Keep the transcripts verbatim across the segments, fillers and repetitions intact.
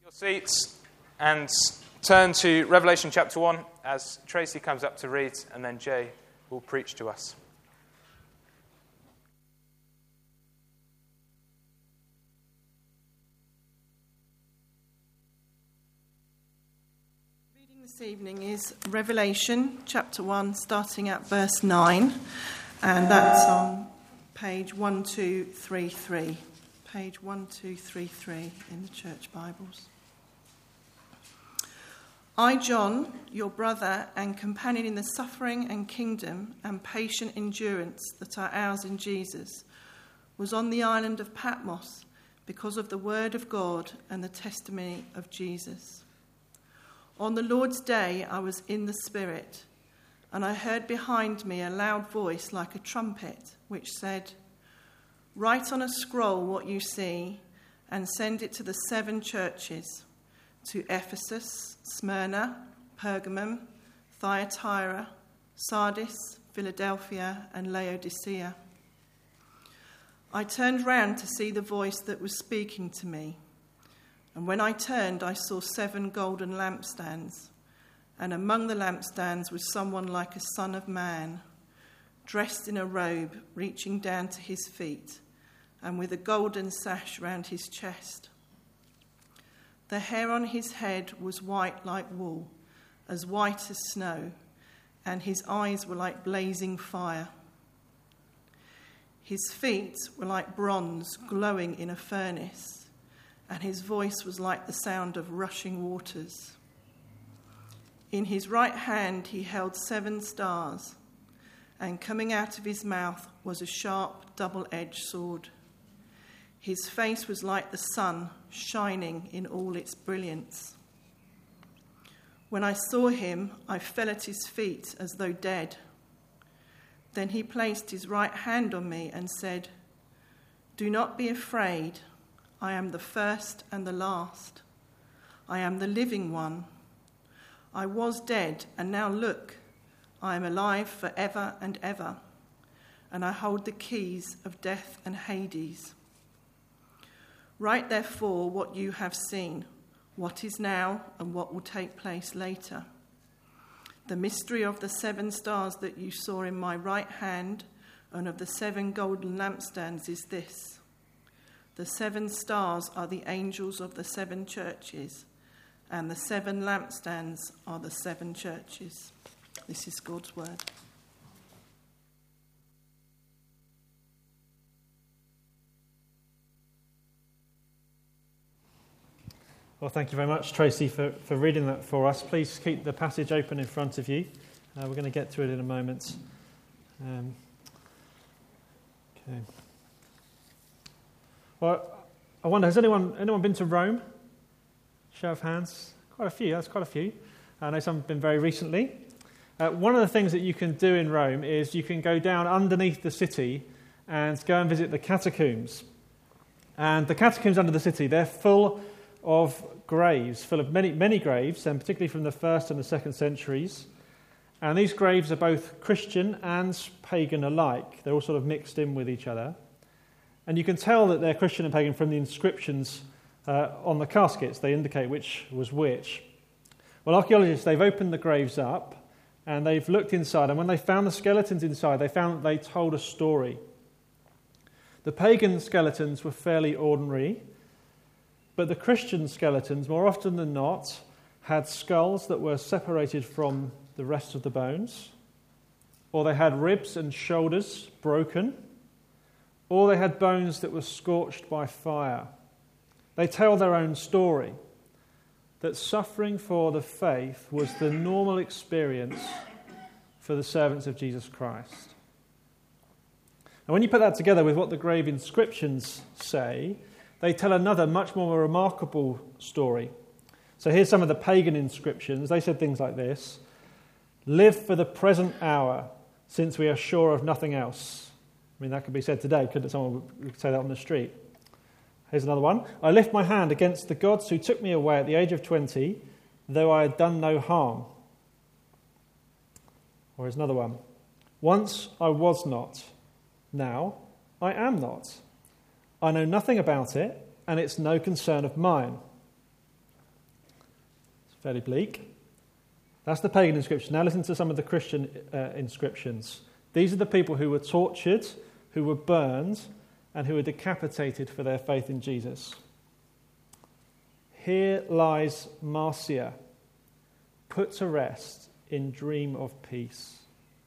Your seats and turn to Revelation chapter one as Tracy comes up to read, and then Jay will preach to us. Reading this evening is Revelation chapter one, starting at verse nine, and that's on page one two three three. Page one two three three in the church Bibles. I, John, your brother and companion in the suffering and kingdom and patient endurance that are ours in Jesus, was on the island of Patmos because of the word of God and the testimony of Jesus. On the Lord's day I was in the Spirit, and I heard behind me a loud voice like a trumpet, which said, "Write on a scroll what you see and send it to the seven churches, to Ephesus, Smyrna, Pergamum, Thyatira, Sardis, Philadelphia, and Laodicea." I turned round to see the voice that was speaking to me. And when I turned, I saw seven golden lampstands. And among the lampstands was someone like a son of man, dressed in a robe reaching down to his feet, and with a golden sash round his chest. The hair on his head was white like wool, as white as snow, and his eyes were like blazing fire. His feet were like bronze glowing in a furnace, and his voice was like the sound of rushing waters. In his right hand he held seven stars, and coming out of his mouth was a sharp double-edged sword. His face was like the sun, shining in all its brilliance. When I saw him, I fell at his feet as though dead. Then he placed his right hand on me and said, "Do not be afraid. I am the first and the last. I am the living one. I was dead, and now look, I am alive forever and ever, and I hold the keys of death and Hades. Write therefore what you have seen, what is now and what will take place later. The mystery of the seven stars that you saw in my right hand and of the seven golden lampstands is this. The seven stars are the angels of the seven churches, and the seven lampstands are the seven churches." This is God's word. Well, thank you very much, Tracy, for, for reading that for us. Please keep the passage open in front of you. Uh, we're going to get to it in a moment. Um, okay. Well, I wonder, has anyone anyone been to Rome? Show of hands. Quite a few. That's quite a few. I know some have been very recently. Uh, one of the things that you can do in Rome is you can go down underneath the city and go and visit the catacombs. And the catacombs under the city, they're full of graves, full of many, many graves, and particularly from the first and the second centuries. And these graves are both Christian and pagan alike. They're all sort of mixed in with each other. And you can tell that they're Christian and pagan from the inscriptions uh, on the caskets. They indicate which was which. Well, archaeologists, they've opened the graves up and they've looked inside. And when they found the skeletons inside, they found that they told a story. The pagan skeletons were fairly ordinary, but the Christian skeletons, more often than not, had skulls that were separated from the rest of the bones, or they had ribs and shoulders broken, or they had bones that were scorched by fire. They tell their own story, that suffering for the faith was the normal experience for the servants of Jesus Christ. And when you put that together with what the grave inscriptions say, they tell another, much more remarkable story. So here's some of the pagan inscriptions. They said things like this: "Live for the present hour, since we are sure of nothing else." I mean, that could be said today, couldn't it? Someone would say that on the street. Here's another one. "I lift my hand against the gods who took me away at the age of twenty, though I had done no harm." Or here's another one. "Once I was not, now I am not. I know nothing about it, and it's no concern of mine." Fairly bleak. That's the pagan inscription. Now listen to some of the Christian uh, inscriptions. These are the people who were tortured, who were burned, and who were decapitated for their faith in Jesus. Here lies Marcia, put to rest in dream of peace.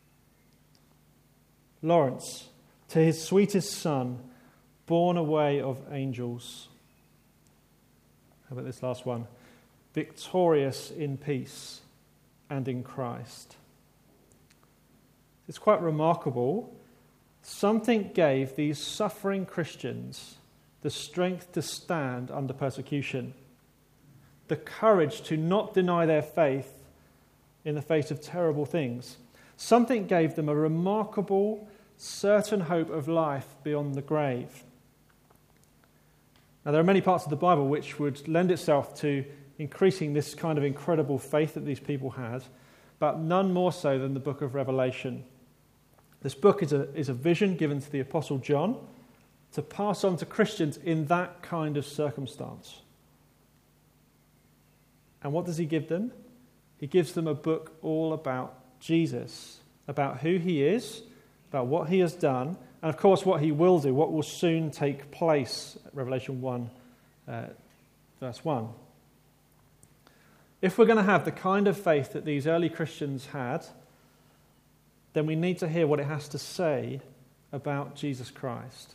Lawrence, to his sweetest son, borne away of angels. How about this last one? Victorious in peace and in Christ. It's quite remarkable. Something gave these suffering Christians the strength to stand under persecution, the courage to not deny their faith in the face of terrible things. Something gave them a remarkable, certain hope of life beyond the grave. Now, there are many parts of the Bible which would lend itself to increasing this kind of incredible faith that these people had, but none more so than the book of Revelation. This book is a, is a vision given to the Apostle John to pass on to Christians in that kind of circumstance. And what does he give them? He gives them a book all about Jesus, about who he is, about what he has done, and of course what he will do, what will soon take place. Revelation one, uh, verse one. If we're going to have the kind of faith that these early Christians had, then we need to hear what it has to say about Jesus Christ.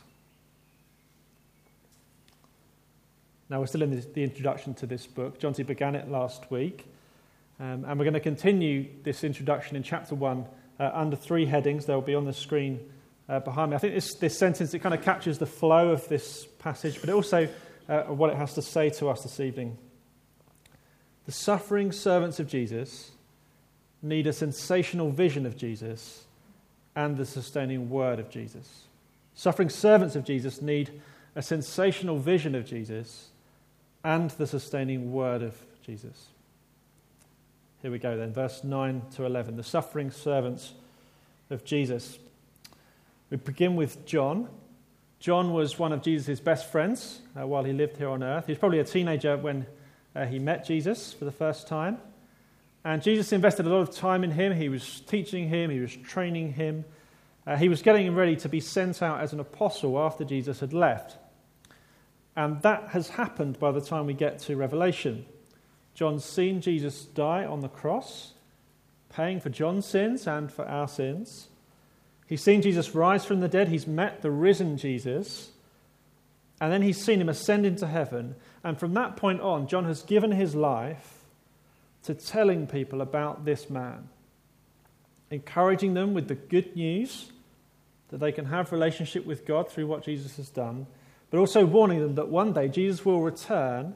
Now, we're still in the introduction to this book. John T. began it last week, um, and we're going to continue this introduction in chapter one uh, under three headings. They'll be on the screen uh, behind me. I think this, this sentence, it kind of captures the flow of this passage, but also uh, what it has to say to us this evening. The suffering servants of Jesus need a sensational vision of Jesus and the sustaining word of Jesus. Suffering servants of Jesus need a sensational vision of Jesus and the sustaining word of Jesus. Here we go then, verse nine to eleven. The suffering servants of Jesus. We begin with John. John was one of Jesus' best friends uh, while he lived here on earth. He was probably a teenager when uh, he met Jesus for the first time. And Jesus invested a lot of time in him. He was teaching him. He was training him. Uh, he was getting him ready to be sent out as an apostle after Jesus had left. And that has happened by the time we get to Revelation. John's seen Jesus die on the cross, paying for John's sins and for our sins. He's seen Jesus rise from the dead. He's met the risen Jesus. And then he's seen him ascend into heaven. And from that point on, John has given his life to telling people about this man, encouraging them with the good news that they can have relationship with God through what Jesus has done, but also warning them that one day Jesus will return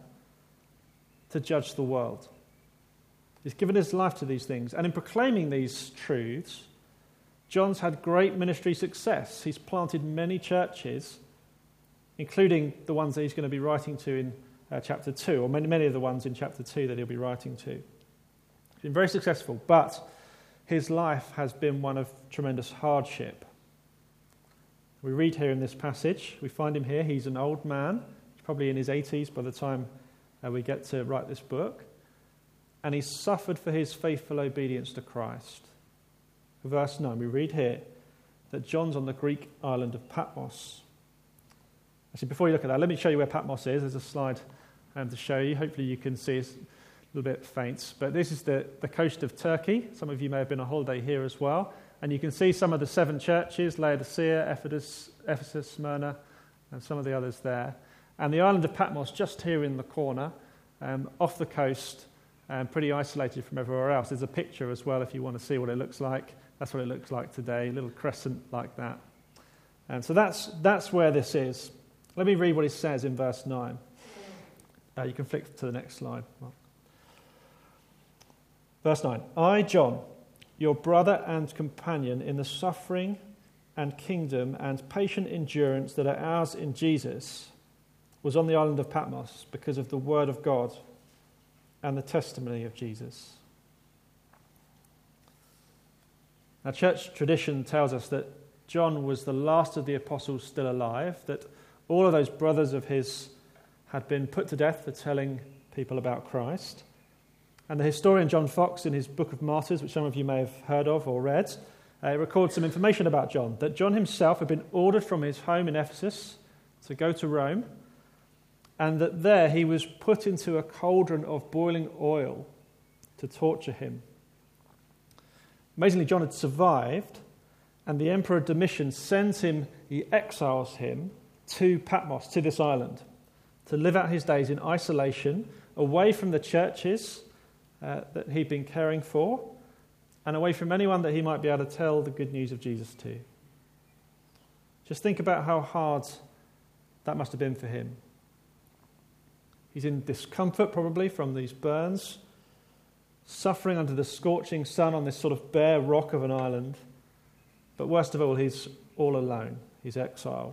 to judge the world. He's given his life to these things, and in proclaiming these truths, John's had great ministry success. He's planted many churches, including the ones that he's going to be writing to in uh, chapter two, or many, many of the ones in chapter two that he'll be writing to. He's been very successful, but his life has been one of tremendous hardship. We read here in this passage, we find him here, he's an old man, he's probably in his eighties by the time uh, we get to write this book, and he's suffered for his faithful obedience to Christ. Verse nine, we read here that John's on the Greek island of Patmos. Actually, before you look at that, let me show you where Patmos is. There's a slide um, to show you. Hopefully you can see it's a little bit faint. But this is the, the coast of Turkey. Some of you may have been on holiday here as well. And you can see some of the seven churches, Laodicea, Ephesus, Ephesus, Smyrna, and some of the others there. And the island of Patmos just here in the corner, um, off the coast, and pretty isolated from everywhere else. There's a picture as well if you want to see what it looks like. That's what it looks like today, a little crescent like that. And so that's that's where this is. Let me read what it says in verse nine. Uh, you can flick to the next slide, Mark. Verse nine. I, John, your brother and companion in the suffering and kingdom and patient endurance that are ours in Jesus, was on the island of Patmos because of the word of God and the testimony of Jesus. Now, church tradition tells us that John was the last of the apostles still alive, that all of those brothers of his had been put to death for telling people about Christ. And the historian John Fox, in his Book of Martyrs, which some of you may have heard of or read, uh, records some information about John, that John himself had been ordered from his home in Ephesus to go to Rome, and that there he was put into a cauldron of boiling oil to torture him. Amazingly, John had survived, and the Emperor Domitian sends him, he exiles him to Patmos, to this island, to live out his days in isolation, away from the churches uh, that he'd been caring for, and away from anyone that he might be able to tell the good news of Jesus to. Just think about how hard that must have been for him. He's in discomfort probably from these burns, suffering under the scorching sun on this sort of bare rock of an island. But worst of all, he's all alone. He's exiled.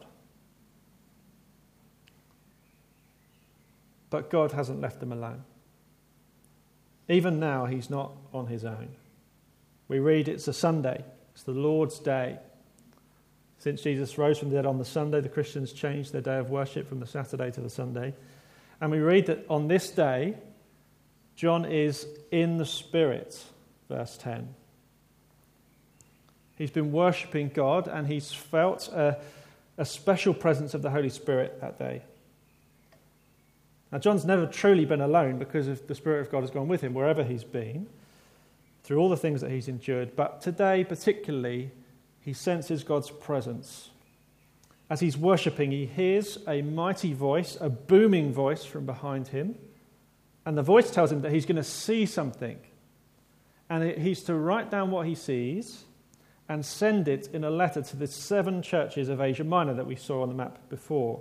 But God hasn't left him alone. Even now, he's not on his own. We read it's a Sunday. It's the Lord's Day. Since Jesus rose from the dead on the Sunday, the Christians changed their day of worship from the Saturday to the Sunday. And we read that on this day, John is in the Spirit, verse ten. He's been worshipping God, and he's felt a, a special presence of the Holy Spirit that day. Now, John's never truly been alone because of the Spirit of God has gone with him wherever he's been, through all the things that he's endured. But today, particularly, he senses God's presence. As he's worshipping, he hears a mighty voice, a booming voice from behind him. And the voice tells him that he's going to see something. And he's to write down what he sees and send it in a letter to the seven churches of Asia Minor that we saw on the map before.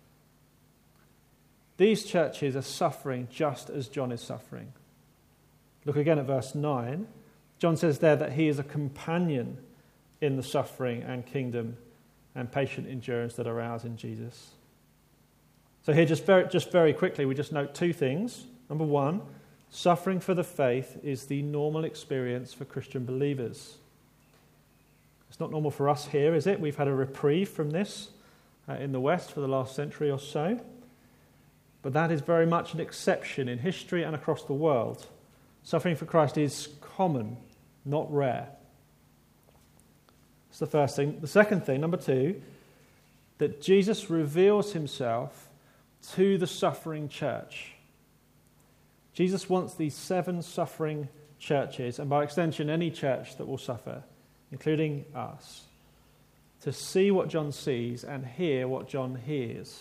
These churches are suffering just as John is suffering. Look again at verse nine. John says there that he is a companion in the suffering and kingdom and patient endurance that are ours in Jesus. So here, just very, just very quickly, we just note two things. Number one, suffering for the faith is the normal experience for Christian believers. It's not normal for us here, is it? We've had a reprieve from this uh, in the West for the last century or so. But that is very much an exception in history and across the world. Suffering for Christ is common, not rare. That's the first thing. The second thing, number two, that Jesus reveals himself to the suffering church. Jesus wants these seven suffering churches, and by extension any church that will suffer, including us, to see what John sees and hear what John hears.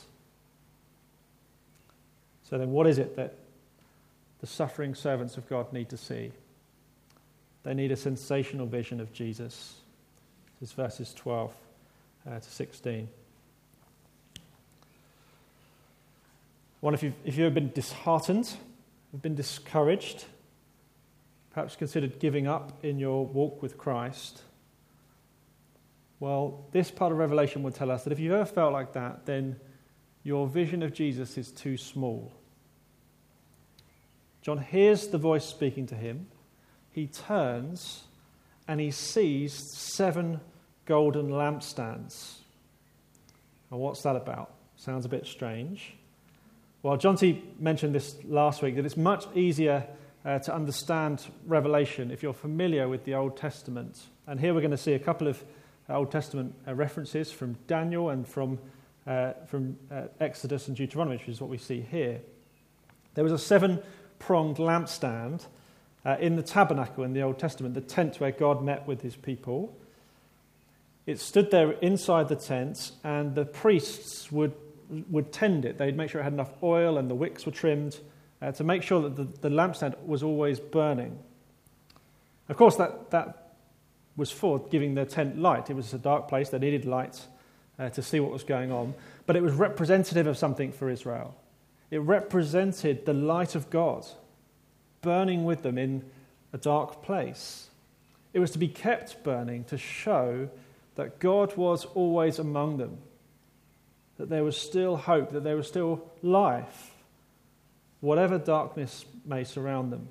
So then what is it that the suffering servants of God need to see? They need a sensational vision of Jesus. This is verses twelve uh, to sixteen. One, if you've, if you've been disheartened, have been discouraged, perhaps considered giving up in your walk with Christ, well, this part of Revelation would tell us that if you've ever felt like that, then your vision of Jesus is too small. John hears the voice speaking to him. He turns and he sees seven golden lampstands. Now, what's that about? Sounds a bit strange. Well, John T. mentioned this last week, that it's much easier uh, to understand Revelation if you're familiar with the Old Testament. And here we're going to see a couple of Old Testament uh, references from Daniel and from uh, from uh, Exodus and Deuteronomy, which is what we see here. There was a seven-pronged lampstand uh, in the tabernacle in the Old Testament, the tent where God met with his people. It stood there inside the tent, and the priests would would tend it. They'd make sure it had enough oil and the wicks were trimmed uh, to make sure that the, the lampstand was always burning. Of course, that, that was for giving the tent light. It was a dark place. They needed light uh, to see what was going on. But it was representative of something for Israel. It represented the light of God burning with them in a dark place. It was to be kept burning to show that God was always among them, that there was still hope, that there was still life, whatever darkness may surround them.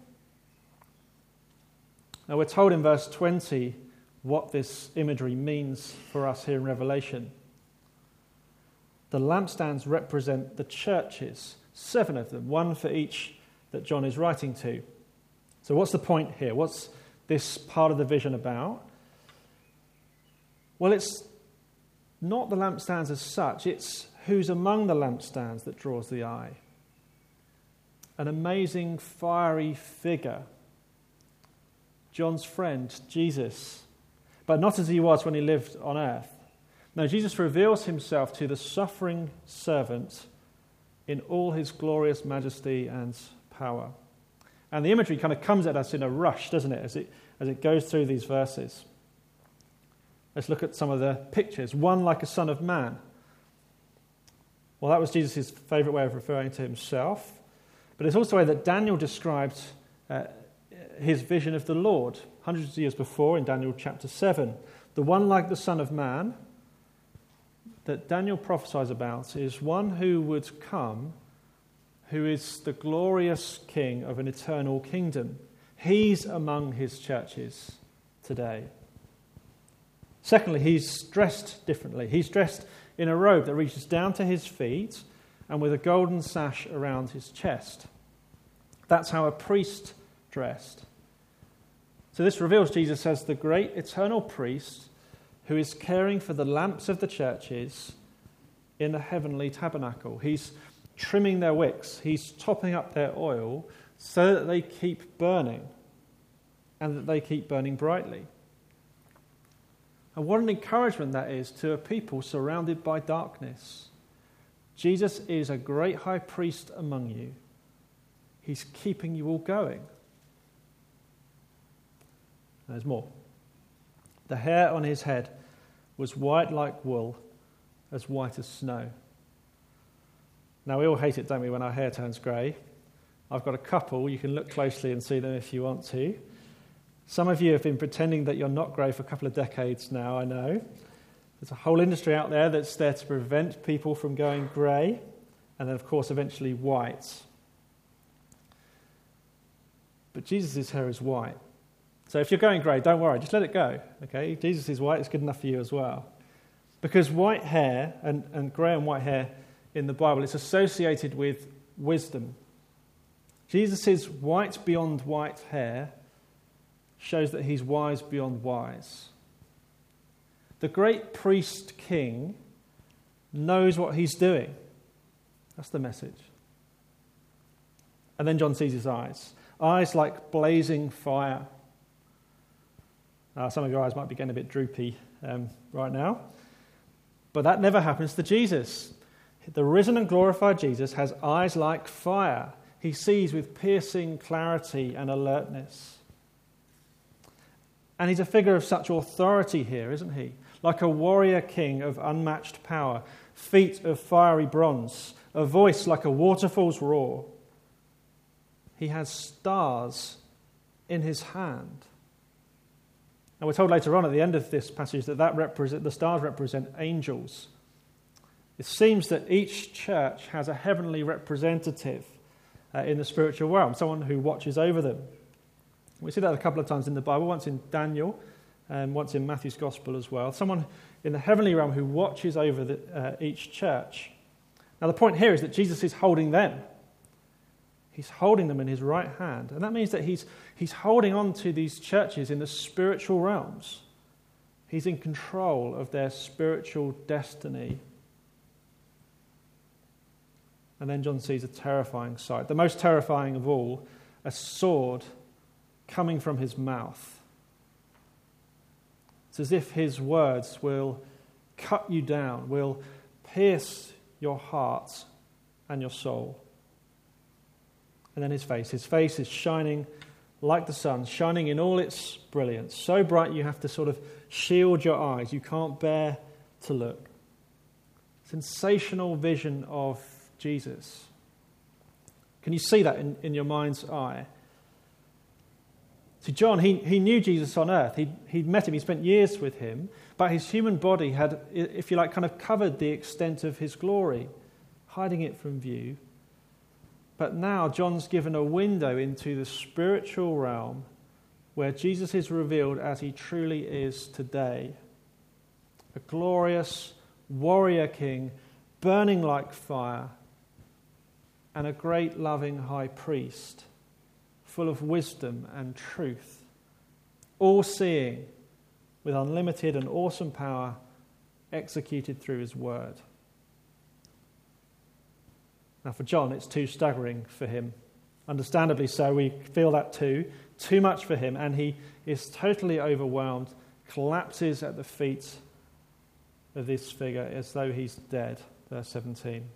Now we're told in verse twenty what this imagery means for us here in Revelation. The lampstands represent the churches, seven of them, one for each that John is writing to. So what's the point here? What's this part of the vision about? Well, it's not the lampstands as such. It's who's among the lampstands that draws the eye. An amazing, fiery figure. John's friend, Jesus. But not as he was when he lived on earth. No, Jesus reveals himself to the suffering servant in all his glorious majesty and power. And the imagery kind of comes at us in a rush, doesn't it, as it, as it goes through these verses. Let's look at some of the pictures. One like a son of man. Well, that was Jesus' favourite way of referring to himself. But it's also the way that Daniel described uh, his vision of the Lord hundreds of years before in Daniel chapter seven. The one like the Son of Man that Daniel prophesies about is one who would come, who is the glorious king of an eternal kingdom. He's among his churches today. Secondly, he's dressed differently. He's dressed in a robe that reaches down to his feet and with a golden sash around his chest. That's how a priest dressed. So this reveals Jesus as the great eternal priest who is caring for the lamps of the churches in the heavenly tabernacle. He's trimming their wicks. He's topping up their oil so that they keep burning and that they keep burning brightly. And what an encouragement that is to a people surrounded by darkness. Jesus is a great high priest among you. He's keeping you all going. There's more. The hair on his head was white like wool, as white as snow. Now, we all hate it, don't we, when our hair turns grey? I've got a couple. You can look closely and see them if you want to. Some of you have been pretending that you're not grey for a couple of decades now, I know. There's a whole industry out there that's there to prevent people from going grey, and then, of course, eventually white. But Jesus' hair is white. So if you're going grey, don't worry, just let it go. Okay, Jesus is white, it's good enough for you as well. Because white hair, and, and grey and white hair in the Bible, it's associated with wisdom. Jesus' white beyond white hair shows that he's wise beyond wise. The great priest king knows what he's doing. That's the message. And then John sees his eyes. Eyes like blazing fire. Uh, some of your eyes might be getting a bit droopy um, right now. But that never happens to Jesus. The risen and glorified Jesus has eyes like fire. He sees with piercing clarity and alertness. And he's a figure of such authority here, isn't he? Like a warrior king of unmatched power, feet of fiery bronze, a voice like a waterfall's roar. He has stars in his hand. And we're told later on at the end of this passage that, that represent, the stars represent angels. It seems that each church has a heavenly representative uh, in the spiritual realm, someone who watches over them. We see that a couple of times in the Bible, once in Daniel and once in Matthew's Gospel as well. Someone in the heavenly realm who watches over the, uh, each church. Now the point here is that Jesus is holding them. He's holding them in his right hand. And that means that he's, he's holding on to these churches in the spiritual realms. He's in control of their spiritual destiny. And then John sees a terrifying sight. The most terrifying of all, a sword coming from his mouth. It's as if his words will cut you down, will pierce your heart and your soul. And then his face. His face is shining like the sun, shining in all its brilliance. So bright you have to sort of shield your eyes. You can't bear to look. Sensational vision of Jesus. Can you see that in, in your mind's eye? See, John, he, he knew Jesus on earth. He'd, he'd met him. He spent years with him. But his human body had, if you like, kind of covered the extent of his glory, hiding it from view. But now John's given a window into the spiritual realm where Jesus is revealed as he truly is today. A glorious warrior king, burning like fire, and a great loving high priest, full of wisdom and truth, all-seeing, with unlimited and awesome power executed through his word. Now for John, it's too staggering for him. Understandably so, we feel that too. Too much for him, and he is totally overwhelmed, collapses at the feet of this figure as though he's dead. Verse seventeen.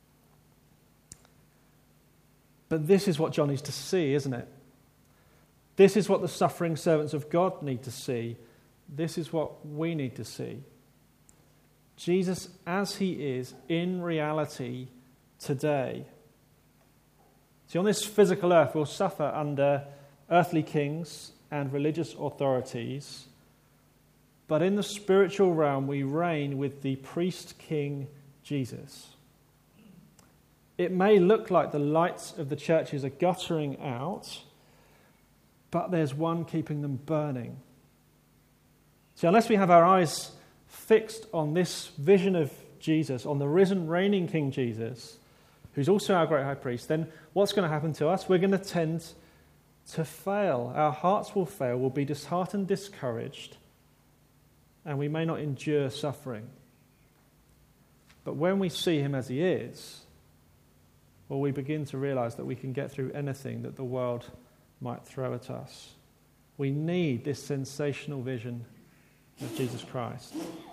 But this is what John needs to see, isn't it? This is what the suffering servants of God need to see. This is what we need to see. Jesus as he is in reality today. See, on this physical earth, we'll suffer under earthly kings and religious authorities, but in the spiritual realm, we reign with the priest-king Jesus. It may look like the lights of the churches are guttering out, but there's one keeping them burning. See, unless we have our eyes fixed on this vision of Jesus, on the risen, reigning King Jesus, who's also our great high priest, then what's going to happen to us? We're going to tend to fail. Our hearts will fail, we'll be disheartened, discouraged, and we may not endure suffering. But when we see him as he is, well, we begin to realize that we can get through anything that the world might throw at us. We need this sensational vision of Jesus Christ.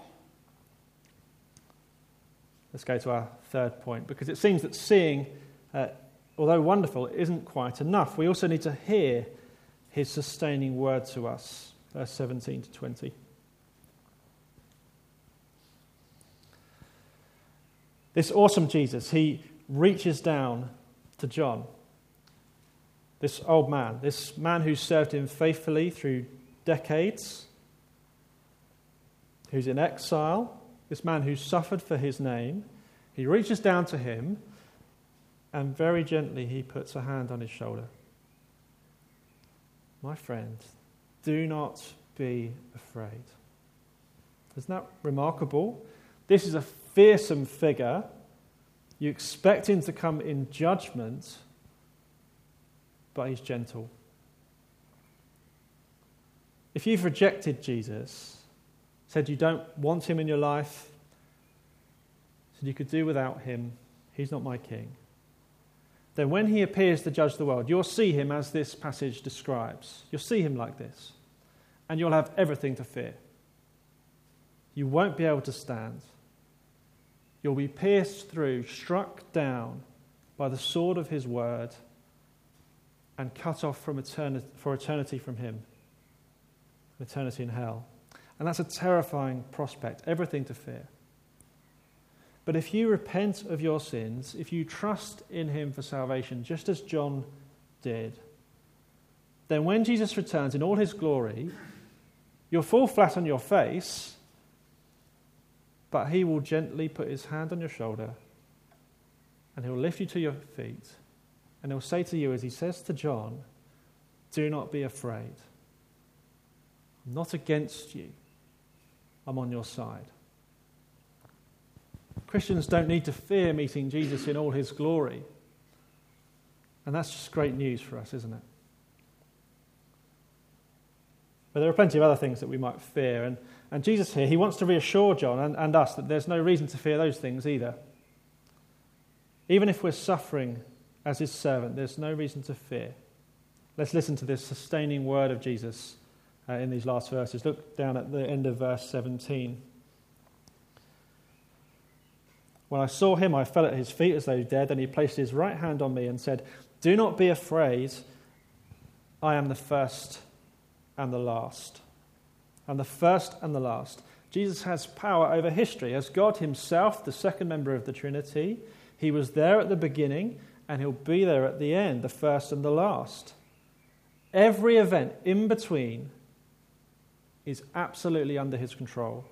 Let's go to our third point, because it seems that seeing, uh, although wonderful, isn't quite enough. We also need to hear his sustaining word to us, verse seventeen to twenty. This awesome Jesus, he reaches down to John, this old man, this man who served him faithfully through decades, who's in exile, this man who suffered for his name. He reaches down to him, and very gently he puts a hand on his shoulder. My friend, do not be afraid. Isn't that remarkable? This is a fearsome figure. You expect him to come in judgment, but he's gentle. If you've rejected Jesus, said you don't want him in your life, said you could do without him, he's not my king, then when he appears to judge the world, you'll see him as this passage describes. You'll see him like this, and you'll have everything to fear. You won't be able to stand. You'll be pierced through, struck down by the sword of his word, and cut off from eternity, for eternity from him, eternity in hell. And that's a terrifying prospect, everything to fear. But if you repent of your sins, if you trust in him for salvation, just as John did, then when Jesus returns in all his glory, you'll fall flat on your face, but he will gently put his hand on your shoulder, and he'll lift you to your feet, and he'll say to you, as he says to John, do not be afraid. I'm not against you. I'm on your side. Christians don't need to fear meeting Jesus in all his glory. And that's just great news for us, isn't it? But there are plenty of other things that we might fear. And, and Jesus here, he wants to reassure John and, and us that there's no reason to fear those things either. Even if we're suffering as his servant, there's no reason to fear. Let's listen to this sustaining word of Jesus uh, in these last verses. Look down at the end of verse seventeen. When I saw him, I fell at his feet as though dead, and he placed his right hand on me and said, do not be afraid. I am the first and the last. And the first and the last. Jesus has power over history. As God himself, the second member of the Trinity, he was there at the beginning, and he'll be there at the end, the first and the last. Every event in between is absolutely under his control.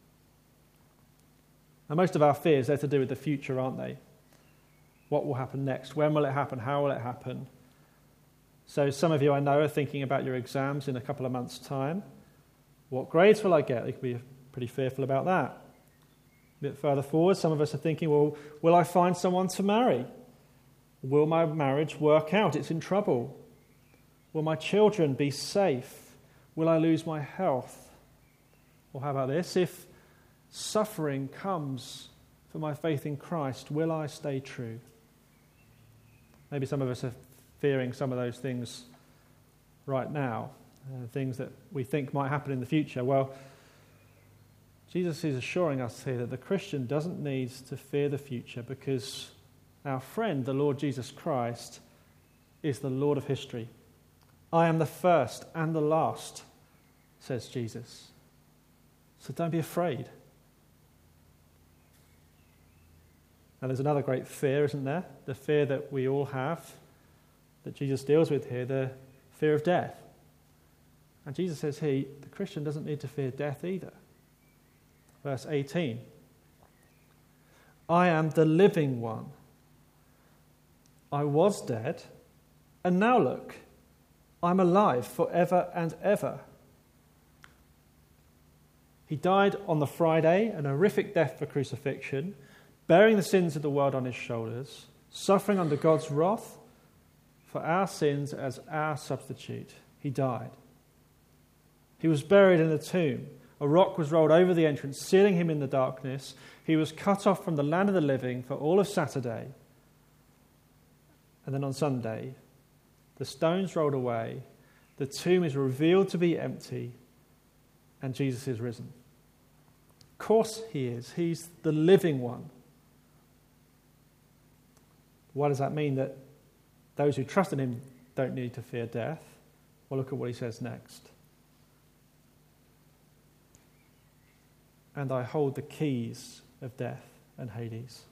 And most of our fears are to do with the future, aren't they? What will happen next? When will it happen? How will it happen? So some of you I know are thinking about your exams in a couple of months' time. What grades will I get? You could be pretty fearful about that. A bit further forward, some of us are thinking, well, will I find someone to marry? Will my marriage work out? It's in trouble. Will my children be safe? Will I lose my health? Or how about this? If suffering comes for my faith in Christ, will I stay true? Maybe some of us are fearing some of those things right now, uh, things that we think might happen in the future. Well, Jesus is assuring us here that the Christian doesn't need to fear the future because our friend, the Lord Jesus Christ, is the Lord of history. I am the first and the last, says Jesus. So don't be afraid. And there's another great fear, isn't there? The fear that we all have, that Jesus deals with here, the fear of death. And Jesus says here, the Christian doesn't need to fear death either. Verse eighteen. I am the living one. I was dead, and now look, I'm alive forever and ever. He died on the Friday, an horrific death for crucifixion, bearing the sins of the world on his shoulders, suffering under God's wrath for our sins as our substitute. He died. He was buried in a tomb. A rock was rolled over the entrance, sealing him in the darkness. He was cut off from the land of the living for all of Saturday. And then on Sunday, the stones rolled away, the tomb is revealed to be empty, and Jesus is risen. Of course he is. He's the living one. Why does that mean that those who trust in him don't need to fear death? Well, look at what he says next. And I hold the keys of death and Hades.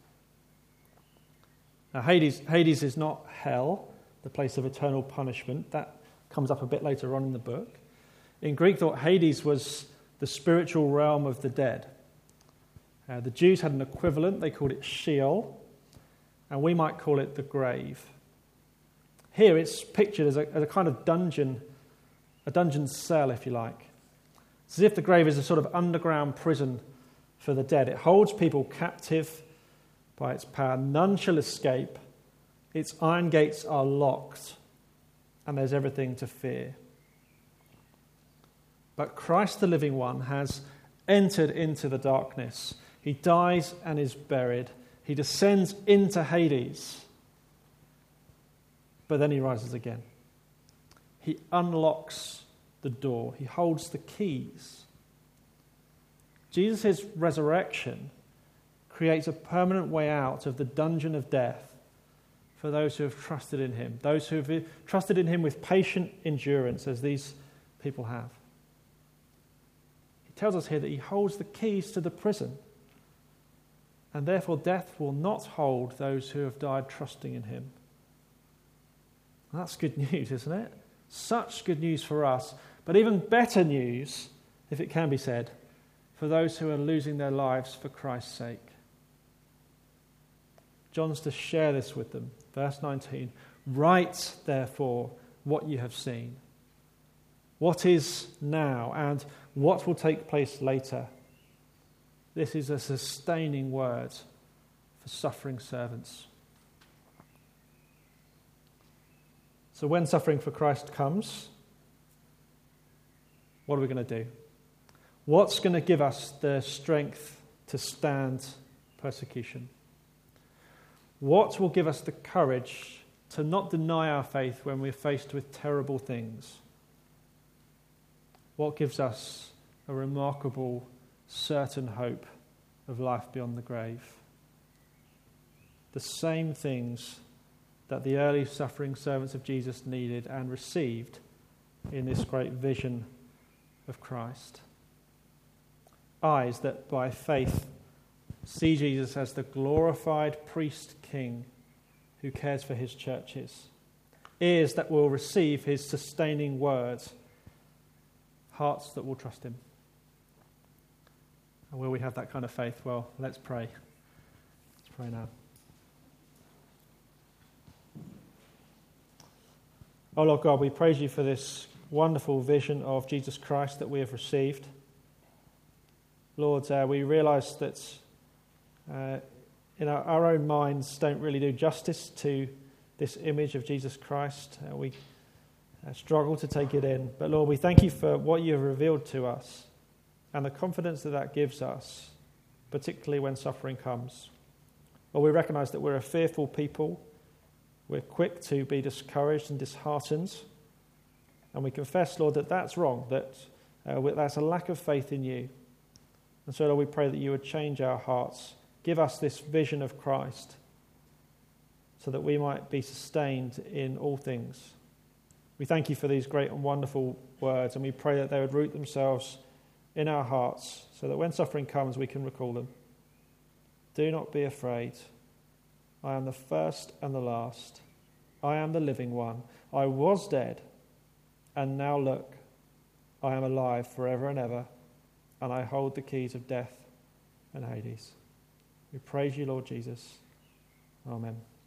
Now, Hades, Hades is not hell, the place of eternal punishment. That comes up a bit later on in the book. In Greek thought, Hades was the spiritual realm of the dead. Uh, the Jews had an equivalent. They called it Sheol, and we might call it the grave. Here it's pictured as a, as a kind of dungeon, a dungeon cell, if you like. It's as if the grave is a sort of underground prison for the dead. It holds people captive by its power. None shall escape. Its iron gates are locked, and there's everything to fear. But Christ, the living one, has entered into the darkness. He dies and is buried. He descends into Hades. But then he rises again. He unlocks the door. He holds the keys. Jesus' resurrection creates a permanent way out of the dungeon of death for those who have trusted in him, those who have trusted in him with patient endurance, as these people have. He tells us here that he holds the keys to the prison, and therefore death will not hold those who have died trusting in him. That's good news, isn't it? Such good news for us, but even better news, if it can be said, for those who are losing their lives for Christ's sake. John's to share this with them. Verse nineteen, write therefore what you have seen, what is now, and what will take place later. This is a sustaining word for suffering servants. So when suffering for Christ comes, what are we going to do? What's going to give us the strength to stand persecution? What will give us the courage to not deny our faith when we're faced with terrible things? What gives us a remarkable, certain hope of life beyond the grave? The same things that the early suffering servants of Jesus needed and received in this great vision of Christ. Eyes that by faith see Jesus as the glorified priest king who cares for his churches. Ears that will receive his sustaining words. Hearts that will trust him. And will we have that kind of faith? Well, let's pray. Let's pray now. Oh Lord God, we praise you for this wonderful vision of Jesus Christ that we have received. Lord, uh, we realise that uh, in our, our own minds don't really do justice to this image of Jesus Christ. Uh, we I struggle to take it in. But Lord, we thank you for what you have revealed to us and the confidence that that gives us, particularly when suffering comes. Lord, we recognize that we're a fearful people. We're quick to be discouraged and disheartened. And we confess, Lord, that that's wrong, that uh, that's a lack of faith in you. And so, Lord, we pray that you would change our hearts. Give us this vision of Christ so that we might be sustained in all things. We thank you for these great and wonderful words, and we pray that they would root themselves in our hearts so that when suffering comes, we can recall them. Do not be afraid. I am the first and the last. I am the living one. I was dead, and now look, I am alive forever and ever, and I hold the keys of death and Hades. We praise you, Lord Jesus. Amen.